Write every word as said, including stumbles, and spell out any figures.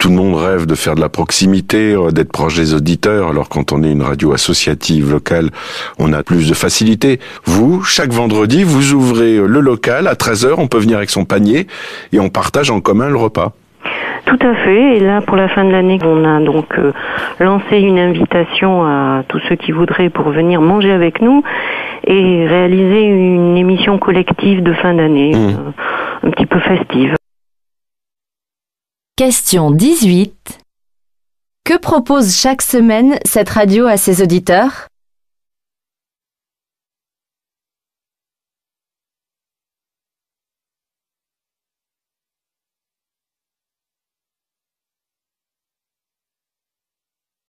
tout le monde rêve de faire de la proximité, d'être proche des auditeurs. Alors quand on est une radio associative locale, on a plus de facilité. Vous, chaque vendredi, vous ouvrez le local à treize heures, on peut venir avec son panier et on partage en commun le repas. Tout à fait. Et là, pour la fin de l'année, on a donc euh, lancé une invitation à tous ceux qui voudraient pour venir manger avec nous et réaliser une émission collective de fin d'année, mmh. euh, un petit peu festive. Question dix-huit. Que propose chaque semaine cette radio à ses auditeurs ?